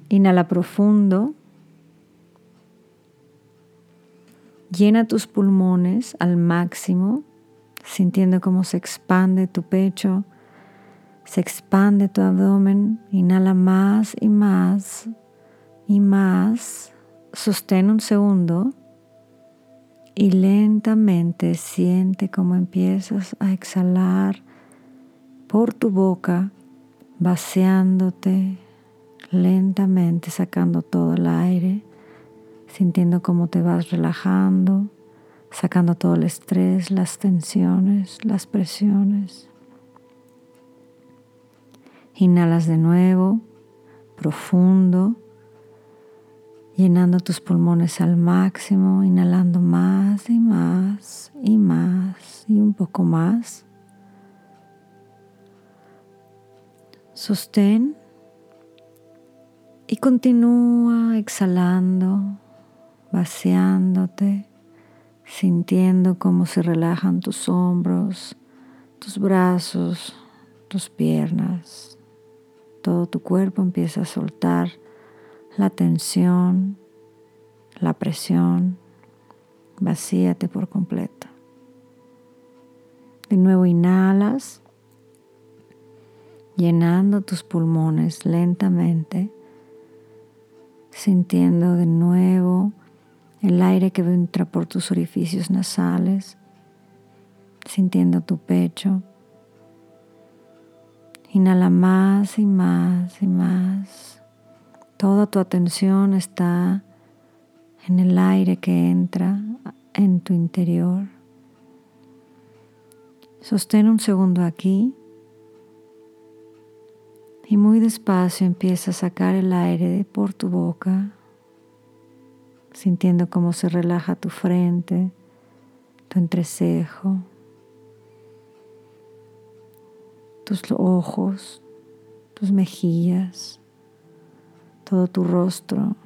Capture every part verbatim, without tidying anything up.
Inhala profundo. Llena tus pulmones al máximo, sintiendo cómo se expande tu pecho, se expande tu abdomen. Inhala más y más y más. Sostén un segundo y lentamente siente cómo empiezas a exhalar por tu boca, vaciándote lentamente, sacando todo el aire, sintiendo cómo te vas relajando, sacando todo el estrés, las tensiones, las presiones. Inhalas de nuevo, profundo, llenando tus pulmones al máximo, inhalando más y más y más y un poco más. Sostén y continúa exhalando, vaciándote, sintiendo cómo se relajan tus hombros, tus brazos, tus piernas. Todo tu cuerpo empieza a soltar la tensión, la presión. Vacíate por completo. De nuevo inhalas, llenando tus pulmones lentamente, sintiendo de nuevo el aire que entra por tus orificios nasales, sintiendo tu pecho. Inhala más y más y más. Toda tu atención está en el aire que entra en tu interior. Sostén un segundo aquí y muy despacio empieza a sacar el aire por tu boca, sintiendo cómo se relaja tu frente, tu entrecejo, tus ojos, tus mejillas, todo tu rostro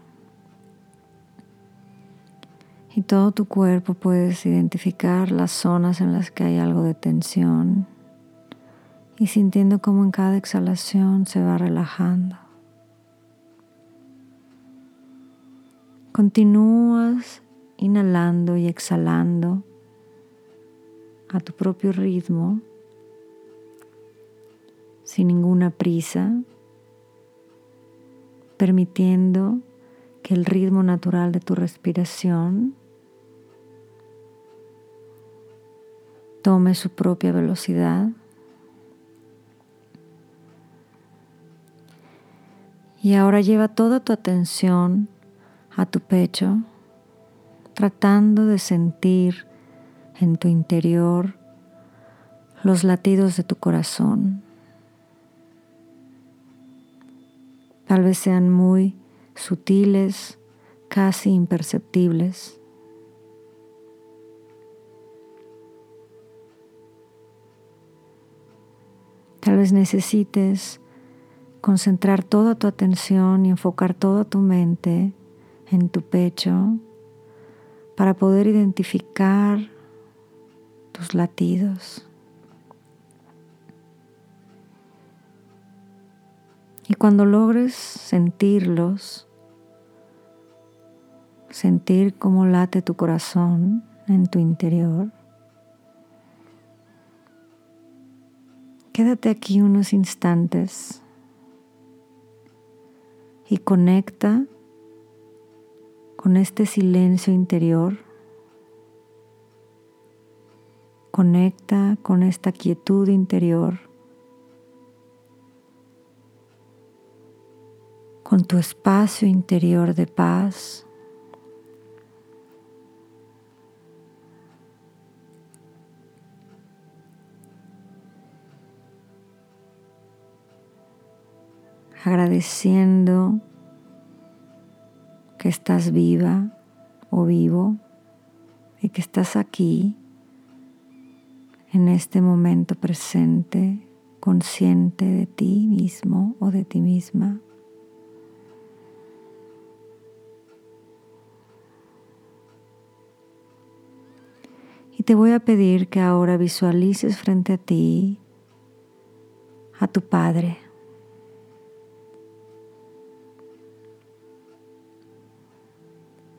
y todo tu cuerpo. Puedes identificar las zonas en las que hay algo de tensión y sintiendo cómo en cada exhalación se va relajando. Continúas inhalando y exhalando a tu propio ritmo, sin ninguna prisa, permitiendo que el ritmo natural de tu respiración tome su propia velocidad. Y ahora lleva toda tu atención a tu pecho, tratando de sentir en tu interior los latidos de tu corazón. Tal vez sean muy sutiles, casi imperceptibles. Tal vez necesites concentrar toda tu atención y enfocar toda tu mente en tu pecho para poder identificar tus latidos. Y cuando logres sentirlos, sentir cómo late tu corazón en tu interior, quédate aquí unos instantes y conecta con este silencio interior. Conecta con esta quietud interior, con tu espacio interior de paz. Agradeciendo que estás viva o vivo y que estás aquí en este momento presente, consciente de ti mismo o de ti misma. Y te voy a pedir que ahora visualices frente a ti a tu Padre.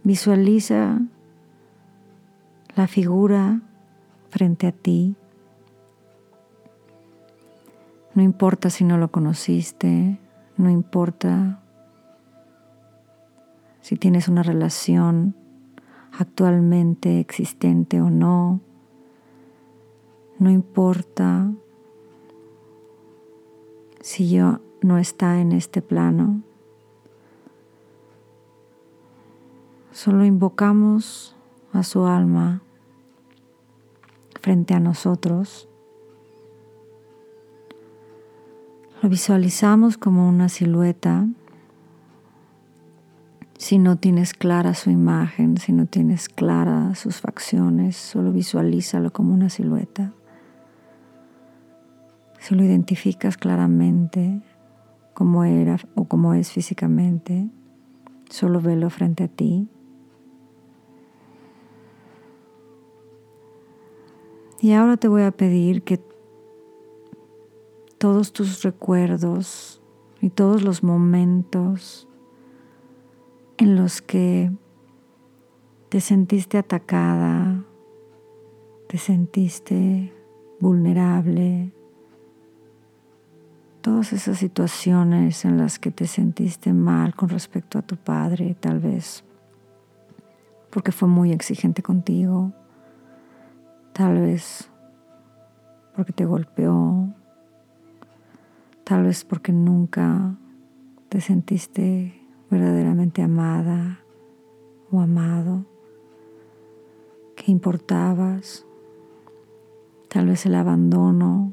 Visualiza la figura frente a ti. No importa si no lo conociste, no importa si tienes una relación actualmente existente o no, no importa si yo no está en este plano. Solo invocamos a su alma frente a nosotros. Lo visualizamos como una silueta. Si no tienes clara su imagen, si no tienes clara sus facciones, solo visualízalo como una silueta. Si lo identificas claramente como era o como es físicamente, solo velo frente a ti. Y ahora te voy a pedir que todos tus recuerdos y todos los momentos en los que te sentiste atacada, te sentiste vulnerable, todas esas situaciones en las que te sentiste mal con respecto a tu padre, tal vez porque fue muy exigente contigo, tal vez porque te golpeó, tal vez porque nunca te sentiste verdaderamente amada o amado, que importabas, tal vez el abandono.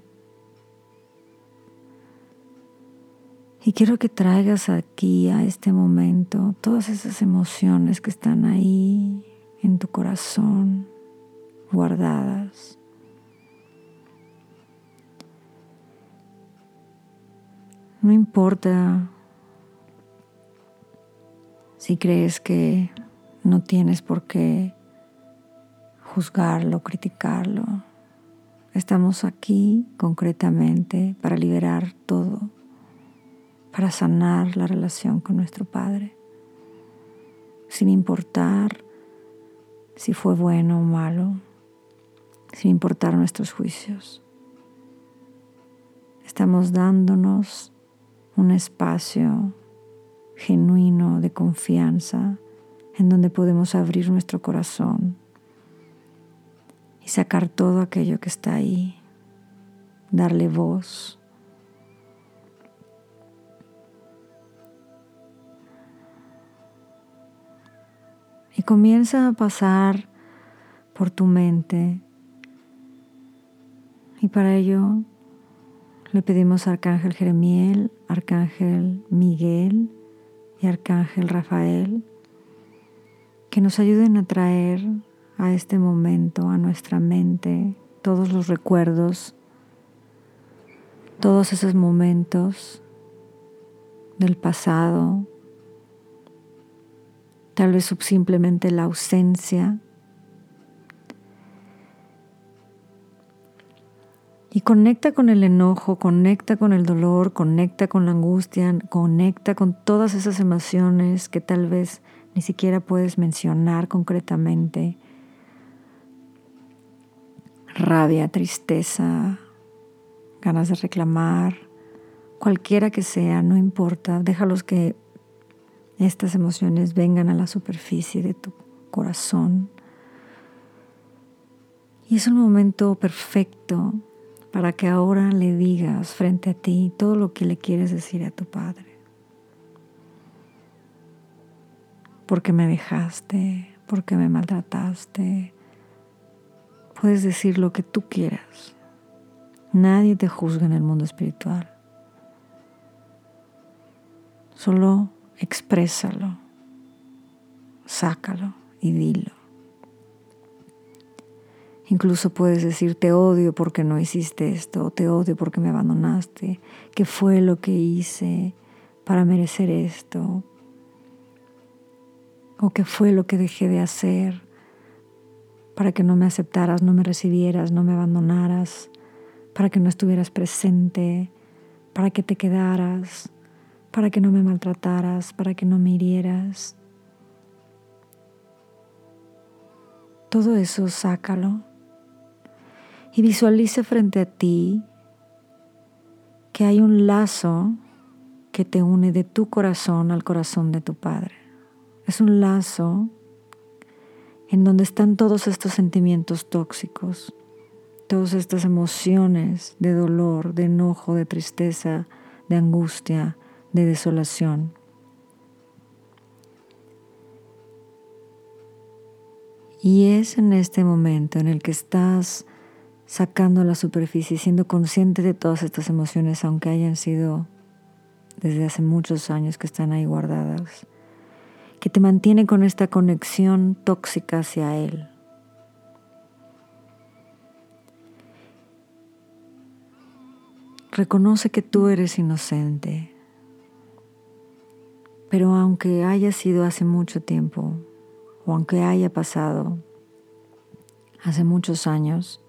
Y quiero que traigas aquí a este momento todas esas emociones que están ahí en tu corazón, guardadas. No importa si crees que no tienes por qué juzgarlo, criticarlo. Estamos aquí concretamente para liberar todo, para sanar la relación con nuestro Padre, sin importar si fue bueno o malo, sin importar nuestros juicios. Estamos dándonos un espacio genuino de confianza en donde podemos abrir nuestro corazón y sacar todo aquello que está ahí, darle voz. Y comienza a pasar por tu mente. Y para ello le pedimos a Arcángel Jeremiel, Arcángel Miguel y Arcángel Rafael que nos ayuden a traer a este momento, a nuestra mente, todos los recuerdos, todos esos momentos del pasado, tal vez simplemente la ausencia. Y conecta con el enojo, conecta con el dolor, conecta con la angustia, conecta con todas esas emociones que tal vez ni siquiera puedes mencionar concretamente. Rabia, tristeza, ganas de reclamar, cualquiera que sea, no importa. Déjalos que estas emociones vengan a la superficie de tu corazón. Y es un momento perfecto para que ahora le digas frente a ti todo lo que le quieres decir a tu Padre. ¿Por qué me dejaste? ¿Por qué me maltrataste? Puedes decir lo que tú quieras. Nadie te juzga en el mundo espiritual. Solo exprésalo, sácalo y dilo. Incluso puedes decir, te odio porque no hiciste esto, o te odio porque me abandonaste. ¿Qué fue lo que hice para merecer esto? ¿O qué fue lo que dejé de hacer para que no me aceptaras, no me recibieras, no me abandonaras, para que no estuvieras presente, para que te quedaras, para que no me maltrataras, para que no me hirieras? Todo eso sácalo y visualiza frente a ti que hay un lazo que te une de tu corazón al corazón de tu Padre. Es un lazo en donde están todos estos sentimientos tóxicos, todas estas emociones de dolor, de enojo, de tristeza, de angustia, de desolación. Y es en este momento en el que estás sacando a la superficie, siendo consciente de todas estas emociones, aunque hayan sido desde hace muchos años que están ahí guardadas, que te mantiene con esta conexión tóxica hacia Él. Reconoce que tú eres inocente, pero aunque haya sido hace mucho tiempo, o aunque haya pasado hace muchos años,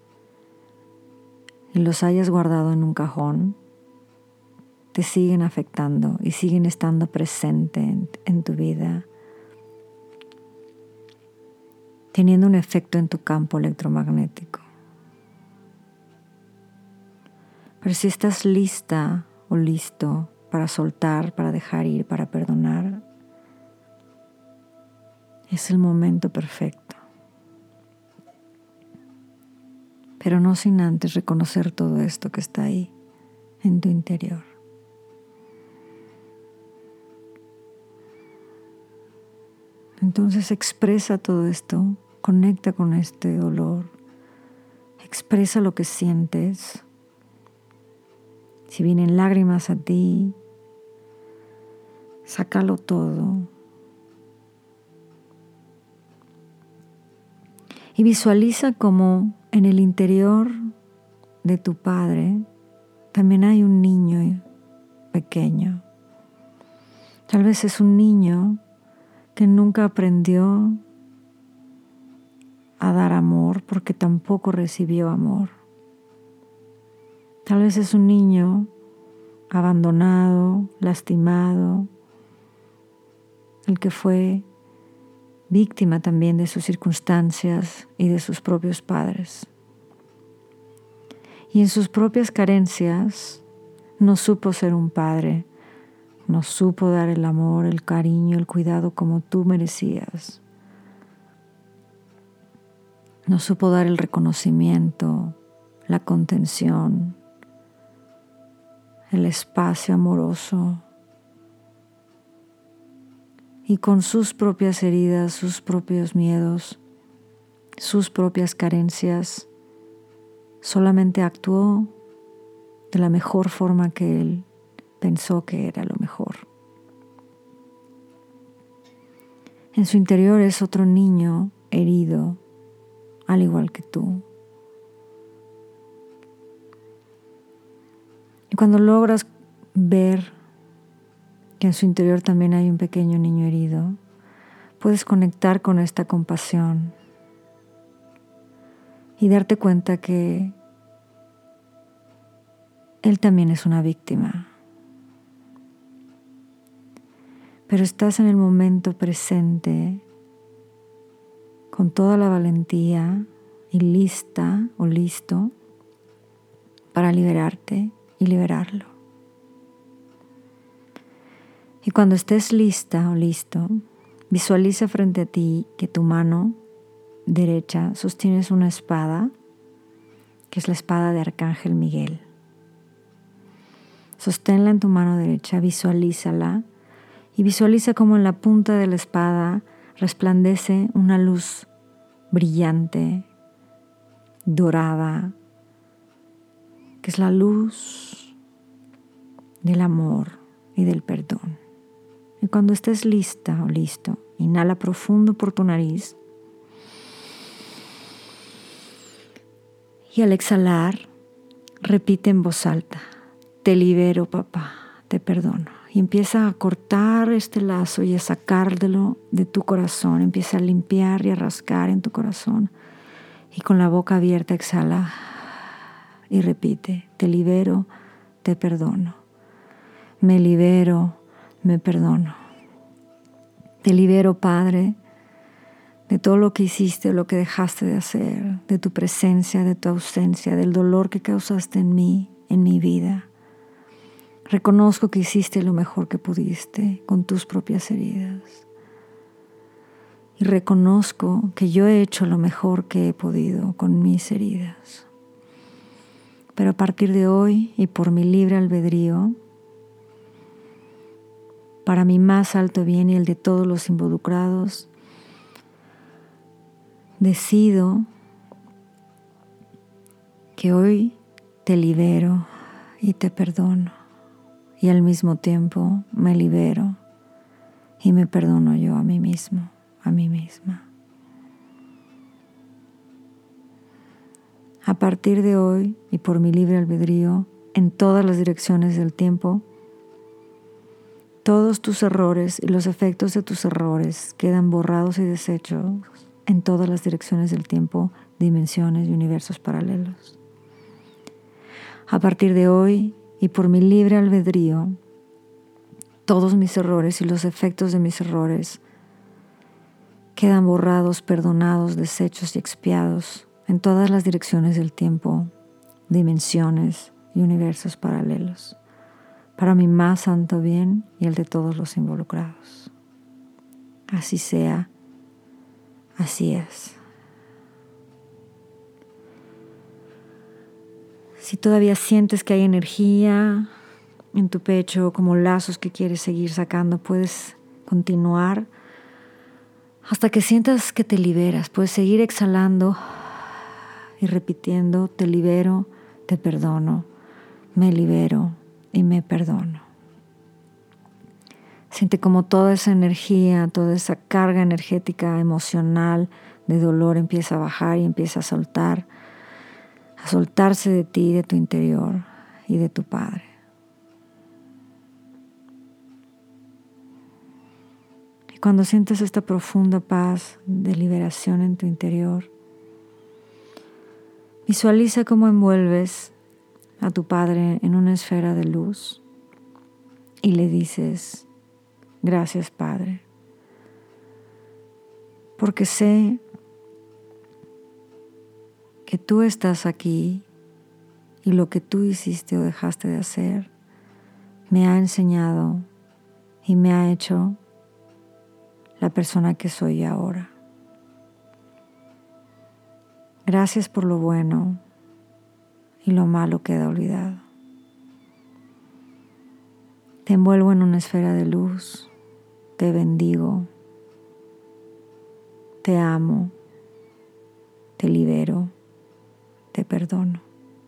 y los hayas guardado en un cajón, te siguen afectando y siguen estando presentes en, en tu vida, teniendo un efecto en tu campo electromagnético. Pero si estás lista o listo para soltar, para dejar ir, para perdonar, es el momento perfecto. Pero no sin antes reconocer todo esto que está ahí en tu interior. Entonces expresa todo esto, conecta con este dolor, expresa lo que sientes. Si vienen lágrimas a ti, sácalo todo. Y visualiza como en el interior de tu Padre también hay un niño pequeño. Tal vez es un niño que nunca aprendió a dar amor porque tampoco recibió amor. Tal vez es un niño abandonado, lastimado, el que fue víctima también de sus circunstancias y de sus propios padres. Y en sus propias carencias no supo ser un padre, no supo dar el amor, el cariño, el cuidado como tú merecías. No supo dar el reconocimiento, la contención, el espacio amoroso. Y con sus propias heridas, sus propios miedos, sus propias carencias, solamente actuó de la mejor forma que él pensó que era lo mejor. En su interior es otro niño herido, al igual que tú. Y cuando logras ver que en su interior también hay un pequeño niño herido, puedes conectar con esta compasión y darte cuenta que él también es una víctima. Pero estás en el momento presente con toda la valentía y lista o listo para liberarte y liberarlo. Y cuando estés lista o listo, visualiza frente a ti que tu mano derecha sostienes una espada, que es la espada de Arcángel Miguel. Sosténla en tu mano derecha, visualízala y visualiza cómo en la punta de la espada resplandece una luz brillante, dorada, que es la luz del amor y del perdón. Y cuando estés lista o listo, inhala profundo por tu nariz y al exhalar repite en voz alta: te libero, papá, te perdono. Y empieza a cortar este lazo y a sacártelo de tu corazón. Empieza a limpiar y a rascar en tu corazón. Y con la boca abierta exhala y repite: te libero, te perdono. Me libero, me perdono. Te libero, Padre, de todo lo que hiciste o lo que dejaste de hacer, de tu presencia, de tu ausencia, del dolor que causaste en mí, en mi vida. Reconozco que hiciste lo mejor que pudiste con tus propias heridas. Y reconozco que yo he hecho lo mejor que he podido con mis heridas. Pero a partir de hoy y por mi libre albedrío, para mi más alto bien y el de todos los involucrados, decido que hoy te libero y te perdono. Y al mismo tiempo me libero y me perdono yo a mí mismo, a mí misma. A partir de hoy y por mi libre albedrío, en todas las direcciones del tiempo, todos tus errores y los efectos de tus errores quedan borrados y deshechos en todas las direcciones del tiempo, dimensiones y universos paralelos. A partir de hoy y por mi libre albedrío, todos mis errores y los efectos de mis errores quedan borrados, perdonados, deshechos y expiados en todas las direcciones del tiempo, dimensiones y universos paralelos, para mi más santo bien y el de todos los involucrados. Así sea, así es. Si todavía sientes que hay energía en tu pecho, como lazos que quieres seguir sacando, puedes continuar hasta que sientas que te liberas. Puedes seguir exhalando y repitiendo: te libero, te perdono, me libero y me perdono. Siente como toda esa energía, toda esa carga energética, emocional, de dolor empieza a bajar y empieza a soltar, a soltarse de ti, de tu interior y de tu Padre. Y cuando sientes esta profunda paz de liberación en tu interior, visualiza cómo envuelves a tu Padre en una esfera de luz y le dices: gracias, Padre, porque sé que tú estás aquí y lo que tú hiciste o dejaste de hacer me ha enseñado y me ha hecho la persona que soy ahora. Gracias por lo bueno y lo malo queda olvidado. Te envuelvo en una esfera de luz, te bendigo, te amo, te libero, te perdono.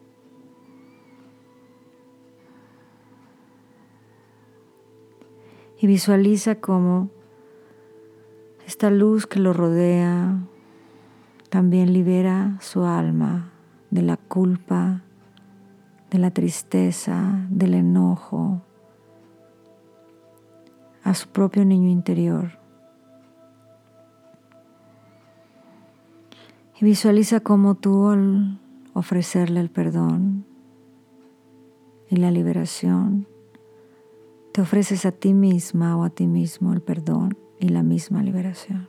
Y visualiza cómo esta luz que lo rodea también libera su alma de la culpa, de la tristeza, del enojo, a su propio niño interior. Y visualiza cómo tú, al ofrecerle el perdón y la liberación, te ofreces a ti misma o a ti mismo el perdón y la misma liberación.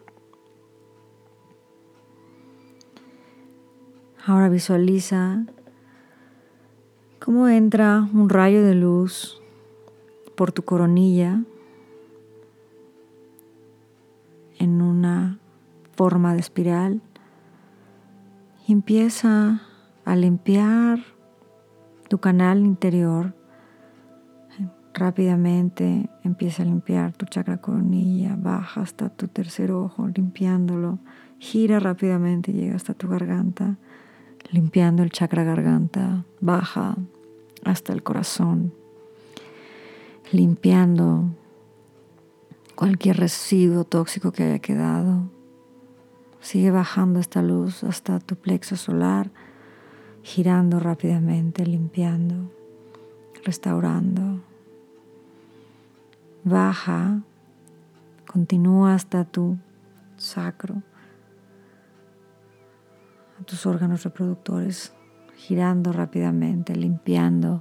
Ahora visualiza cómo entra un rayo de luz por tu coronilla en una forma de espiral y empieza a limpiar tu canal interior. Rápidamente empieza a limpiar tu chakra coronilla, baja hasta tu tercer ojo limpiándolo, gira rápidamente y llega hasta tu garganta, limpiando el chakra garganta, baja hasta el corazón, limpiando cualquier residuo tóxico que haya quedado. Sigue bajando esta luz hasta tu plexo solar, girando rápidamente, limpiando, restaurando. Baja, continúa hasta tu sacro, a tus órganos reproductores, girando rápidamente, limpiando,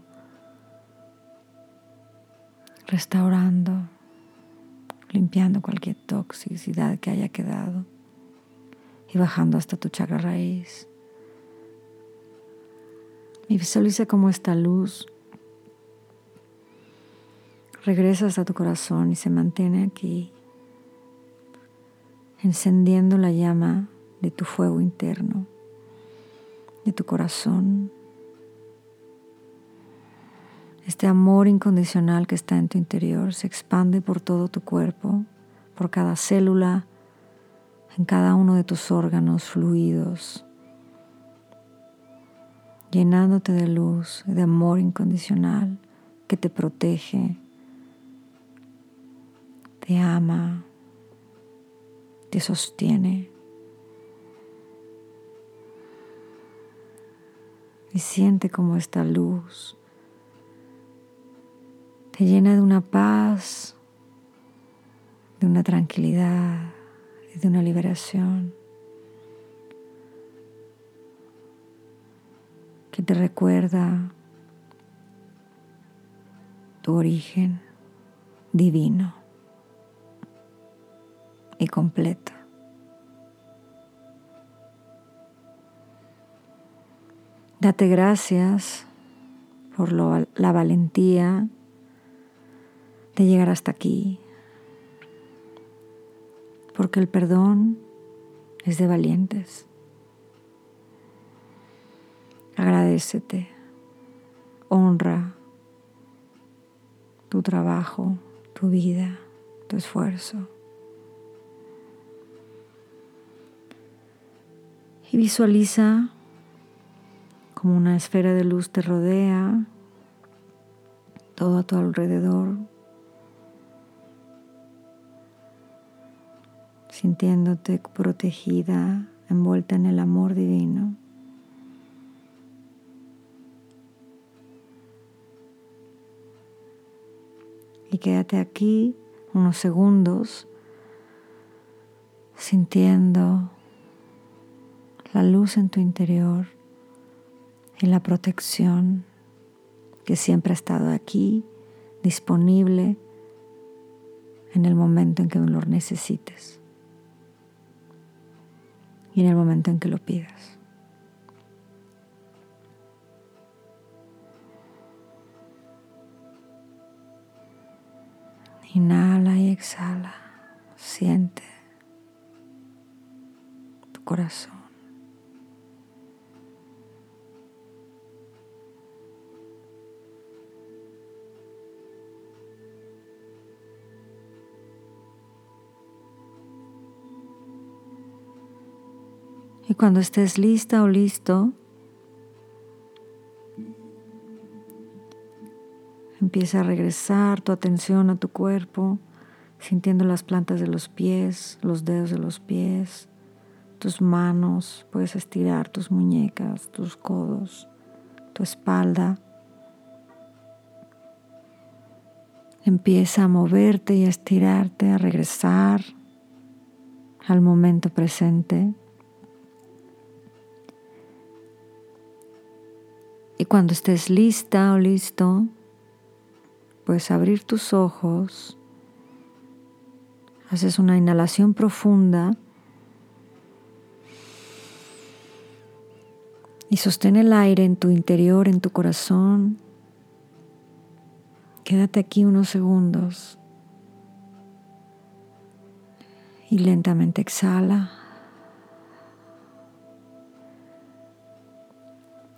restaurando, limpiando cualquier toxicidad que haya quedado. y bajando hasta tu chakra raíz. Y visualiza cómo esta luz regresa hasta tu corazón y se mantiene aquí, encendiendo la llama de tu fuego interno, de tu corazón. Este amor incondicional que está en tu interior se expande por todo tu cuerpo, por cada célula, en cada uno de tus órganos, fluidos, llenándote de luz, de amor incondicional que te protege, te ama, te sostiene. Y siente cómo esta luz te llena de una paz, de una tranquilidad y de una liberación que te recuerda tu origen divino y completo. Date gracias por lo, la valentía de llegar hasta aquí, porque el perdón es de valientes. Agradécete, honra tu trabajo, tu vida, tu esfuerzo. Y visualiza como una esfera de luz te rodea, todo a tu alrededor, sintiéndote protegida, envuelta en el amor divino. Y quédate aquí unos segundos sintiendo la luz en tu interior y la protección que siempre ha estado aquí, disponible en el momento en que lo necesites y en el momento en que lo pidas. Inhala y exhala. Siente tu corazón. Y cuando estés lista o listo, empieza a regresar tu atención a tu cuerpo, sintiendo las plantas de los pies, los dedos de los pies, tus manos. Puedes estirar tus muñecas, tus codos, tu espalda. Empieza a moverte y a estirarte, a regresar al momento presente. Y cuando estés lista o listo, puedes abrir tus ojos, haces una inhalación profunda y sostén el aire en tu interior, en tu corazón. Quédate aquí unos segundos y lentamente exhala.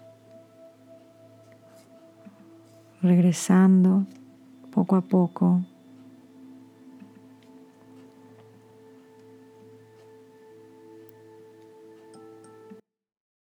Regresando poco a poco